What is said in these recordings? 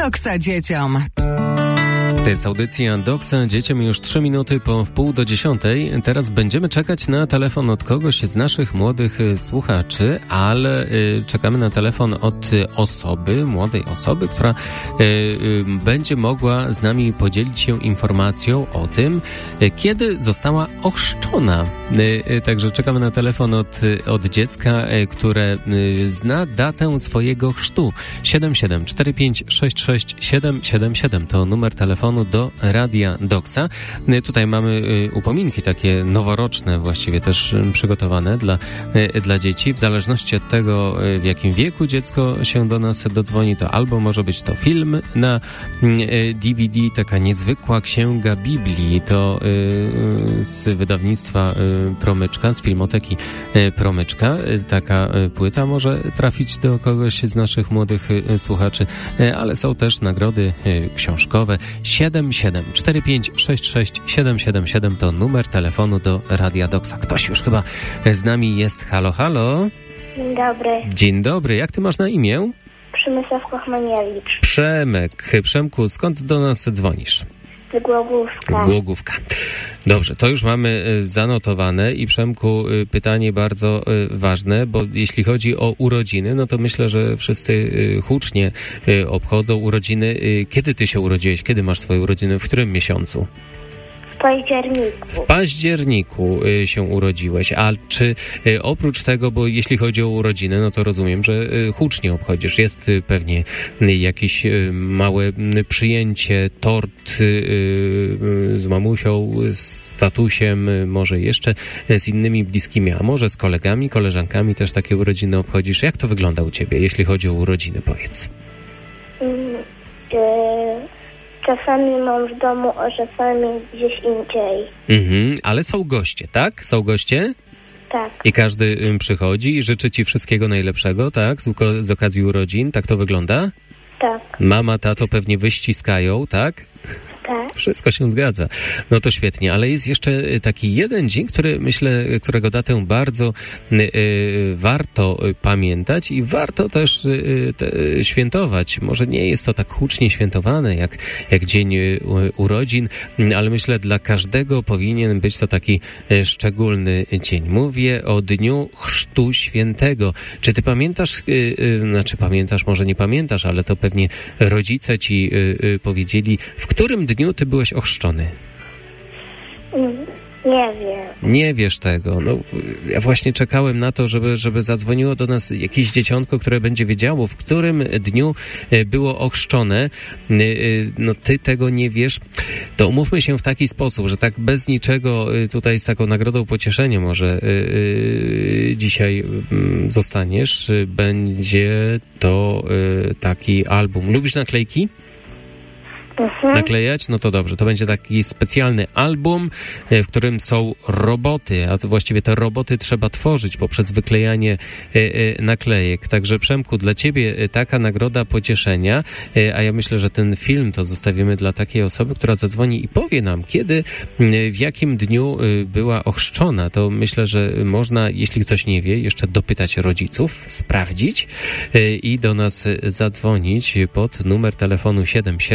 Doksa dzieciom. To jest audycja Doksa dzieciom już 3 minuty po wpół do 10. Teraz będziemy czekać na telefon od kogoś z naszych młodych słuchaczy, ale czekamy na telefon od młodej osoby, która będzie mogła z nami podzielić się informacją o tym, kiedy została ochrzczona. Także czekamy na telefon od dziecka, które zna datę swojego chrztu. 77456677 to numer telefonu do Radia Doksa. Tutaj mamy upominki takie noworoczne, właściwie też przygotowane dla dzieci. W zależności od tego, w jakim wieku dziecko się do nas dodzwoni, to albo może być to film na DVD, taka niezwykła księga Biblii, to z wydawnictwa Promyczka, z Filmoteki Promyczka. Taka płyta może trafić do kogoś z naszych młodych słuchaczy, ale są też nagrody książkowe. 77456677 to numer telefonu do Radia Doksa. Ktoś już chyba z nami jest. Halo, halo. Dzień dobry. Dzień dobry. Jak ty masz na imię? Przemysław Kochmaniewicz. Przemku, skąd do nas dzwonisz? Z Głogówka. Z Głogówka. Dobrze, to już mamy zanotowane i Przemku, pytanie bardzo ważne, bo jeśli chodzi o urodziny, no to myślę, że wszyscy hucznie obchodzą urodziny. Kiedy ty się urodziłeś? Kiedy masz swoje urodziny? W którym miesiącu? W październiku. W październiku się urodziłeś, a czy oprócz tego, bo jeśli chodzi o urodziny, no to rozumiem, że hucznie obchodzisz. Jest pewnie jakieś małe przyjęcie, tort z mamusią, z tatusiem, może jeszcze z innymi bliskimi, a może z kolegami, koleżankami też takie urodziny obchodzisz. Jak to wygląda u ciebie, jeśli chodzi o urodziny, powiedz? Czasami mam w domu, a czasami gdzieś indziej. Ale są goście, tak? Są goście? Tak. I każdy przychodzi i życzy ci wszystkiego najlepszego, tak? Z okazji urodzin, tak to wygląda? Tak. Mama, tato pewnie wyściskają, tak? Tak. Wszystko się zgadza. No to świetnie, ale jest jeszcze taki jeden dzień, który myślę, którego datę bardzo warto pamiętać i warto też świętować. Może nie jest to tak hucznie świętowane jak dzień urodzin, ale myślę, dla każdego powinien być to taki szczególny dzień. Mówię o Dniu Chrztu Świętego. Czy ty pamiętasz, pamiętasz, może nie pamiętasz, ale to pewnie rodzice ci powiedzieli, w którym dniu ty byłeś ochrzczony? Nie wiem. Nie wiesz tego. No, ja właśnie czekałem na to, żeby zadzwoniło do nas jakieś dzieciątko, które będzie wiedziało, w którym dniu było ochrzczone. No ty tego nie wiesz. To umówmy się w taki sposób, że tak bez niczego tutaj z taką nagrodą pocieszenia może dzisiaj zostaniesz. Będzie to taki album. Lubisz naklejki? Naklejać? No to dobrze. To będzie taki specjalny album, w którym są roboty, a to właściwie te roboty trzeba tworzyć poprzez wyklejanie naklejek. Także Przemku, dla ciebie taka nagroda pocieszenia, a ja myślę, że ten film to zostawimy dla takiej osoby, która zadzwoni i powie nam, kiedy, w jakim dniu była ochrzczona. To myślę, że można, jeśli ktoś nie wie, jeszcze dopytać rodziców, sprawdzić i do nas zadzwonić pod numer telefonu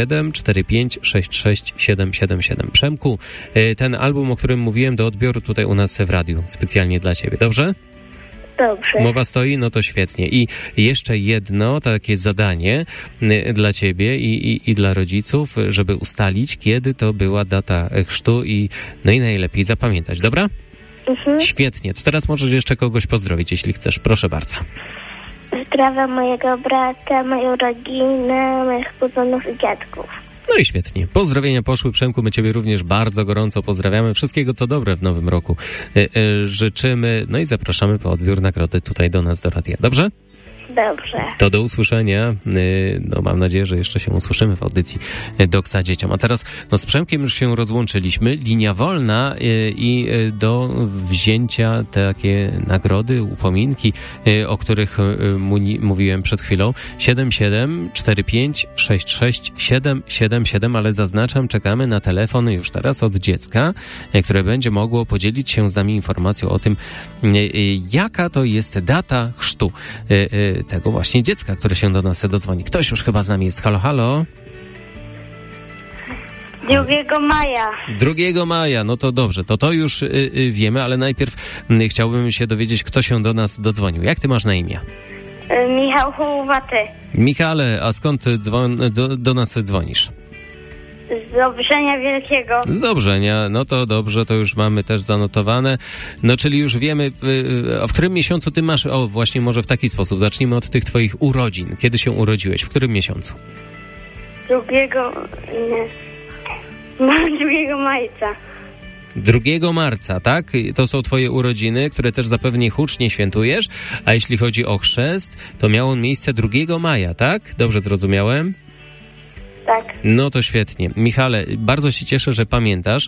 7745667777. Przemku, ten album, o którym mówiłem, do odbioru tutaj u nas w radiu, specjalnie dla ciebie, dobrze? Dobrze. Mowa stoi? No to świetnie. I jeszcze jedno takie zadanie dla ciebie i dla rodziców, żeby ustalić, kiedy to była data chrztu i najlepiej zapamiętać, dobra? Świetnie. To teraz możesz jeszcze kogoś pozdrowić, jeśli chcesz. Proszę bardzo. Pozdrawiam mojego brata, moją rodzinę, moich kuzynów i dziadków. No i świetnie. Pozdrowienia poszły, Przemku. My ciebie również bardzo gorąco pozdrawiamy. Wszystkiego co dobre w nowym roku życzymy. No i zapraszamy po odbiór nagrody tutaj do nas, do radia. Dobrze? Dobrze. To do usłyszenia. No, mam nadzieję, że jeszcze się usłyszymy w audycji Doksa Dzieciom. A teraz z Przemkiem już się rozłączyliśmy. Linia wolna i do wzięcia takie nagrody, upominki, o których mówiłem przed chwilą. 7745667777, ale zaznaczam, czekamy na telefon już teraz od dziecka, które będzie mogło podzielić się z nami informacją o tym, jaka to jest data chrztu tego właśnie dziecka, które się do nas dodzwoni. Ktoś już chyba z nami jest. Halo, halo? 2 maja. 2 maja, no to dobrze, to już wiemy, ale najpierw chciałbym się dowiedzieć, kto się do nas dodzwonił. Jak ty masz na imię? Michał Hołowaty. Michale, a skąd do nas dzwonisz? Z Dobrzenia Wielkiego. Z Dobrzenia, no to dobrze, to już mamy też zanotowane. No czyli już wiemy, a w którym miesiącu ty masz, właśnie może w taki sposób, zacznijmy od tych twoich urodzin. Kiedy się urodziłeś? W którym miesiącu? 2 marca. 2 marca, tak? To są twoje urodziny, które też zapewne hucznie świętujesz, a jeśli chodzi o chrzest, to miał on miejsce 2 maja, tak? Dobrze zrozumiałem? Tak. No to świetnie. Michale, bardzo się cieszę, że pamiętasz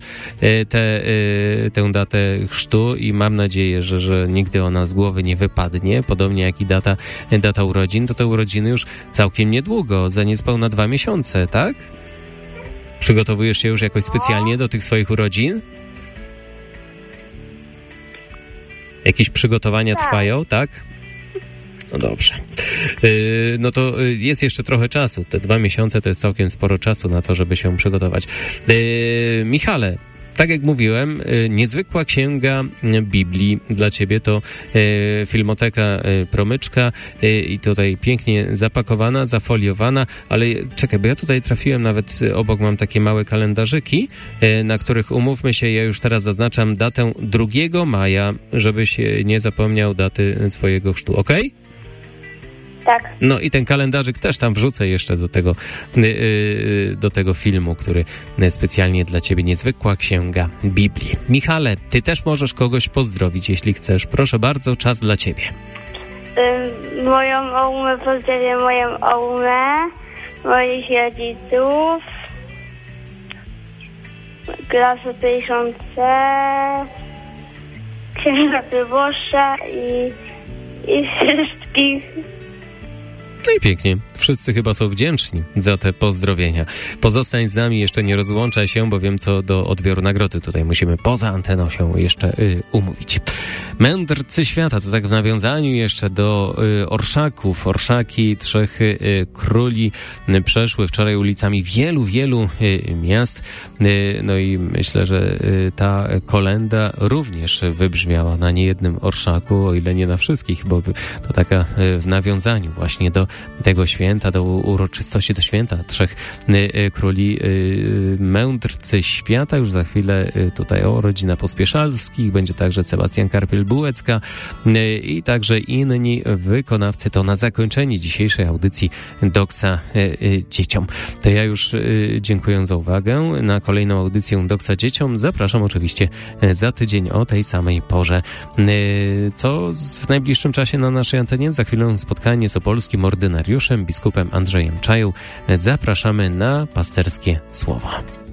tę datę chrztu i mam nadzieję, że nigdy ona z głowy nie wypadnie, podobnie jak i data urodzin, to te urodziny już całkiem niedługo, za niespełna 2 miesiące, tak? Przygotowujesz się już jakoś specjalnie do tych swoich urodzin? Jakieś przygotowania trwają, tak? No dobrze. No to jest jeszcze trochę czasu. Te 2 miesiące to jest całkiem sporo czasu na to, żeby się przygotować. Michale, tak jak mówiłem, niezwykła księga Biblii dla ciebie to Filmoteka Promyczka i tutaj pięknie zapakowana, zafoliowana, ale czekaj, bo ja tutaj trafiłem, nawet obok mam takie małe kalendarzyki, na których umówmy się, ja już teraz zaznaczam datę 2 maja, żebyś nie zapomniał daty swojego chrztu, okej? Tak. No i ten kalendarzyk też tam wrzucę jeszcze do tego filmu, który specjalnie dla ciebie, niezwykła księga Biblii. Michale, ty też możesz kogoś pozdrowić, jeśli chcesz. Proszę bardzo, czas dla ciebie. Moją ołmę pozdrawiam, moich rodziców, klasę 1000, księdza proboszcza i wszystkich. No i pięknie. Wszyscy chyba są wdzięczni za te pozdrowienia. Pozostań z nami, jeszcze nie rozłączaj się, bo wiem, co do odbioru nagrody tutaj musimy poza anteną się jeszcze umówić. Mędrcy świata, to tak w nawiązaniu jeszcze do orszaków. Orszaki 3 króli przeszły wczoraj ulicami wielu miast. No i myślę, że ta kolenda również wybrzmiała na niejednym orszaku, o ile nie na wszystkich, bo to taka w nawiązaniu właśnie do tego święta, do uroczystości, do święta 3 króli. Mędrcy świata, już za chwilę tutaj rodzina Pospieszalskich, będzie także Sebastian Karpiel-Bułecka i także inni wykonawcy. To na zakończenie dzisiejszej audycji Doksa Dzieciom. To ja już dziękuję za uwagę. Na kolejną audycję Doksa Dzieciom zapraszam oczywiście za tydzień o tej samej porze. Co w najbliższym czasie na naszej antenie? Za chwilę spotkanie z opolskim ordynariuszem, biskupem Andrzejem Czają. Zapraszamy na pasterskie słowo.